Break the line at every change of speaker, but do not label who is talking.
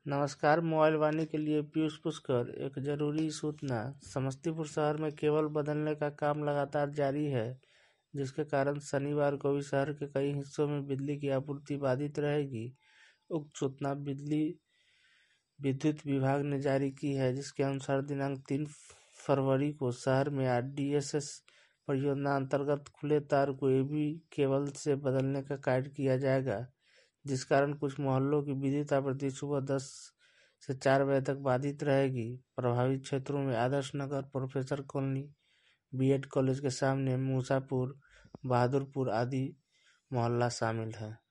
नमस्कार। मोबाइल वाणी के लिए पीयूष पुष्कर। एक जरूरी सूचना। समस्तीपुर शहर में केबल बदलने का काम लगातार जारी है, जिसके कारण शनिवार को भी शहर के कई हिस्सों में बिजली की आपूर्ति बाधित रहेगी। उक्त सूचना विद्युत विभाग ने जारी की है, जिसके अनुसार दिनांक 3 फरवरी को शहर में आरडीएसएस परियोजना अंतर्गत खुले तार को एबी केबल से बदलने का कार्य किया जाएगा, जिस कारण कुछ मोहल्लों की विद्युत आपूर्ति सुबह 10 से 4 बजे तक बाधित रहेगी। प्रभावित क्षेत्रों में Adarsh Nagar, professor colony, BEd college के सामने, मूसापुर, बहादुरपुर आदि मोहल्ला शामिल है।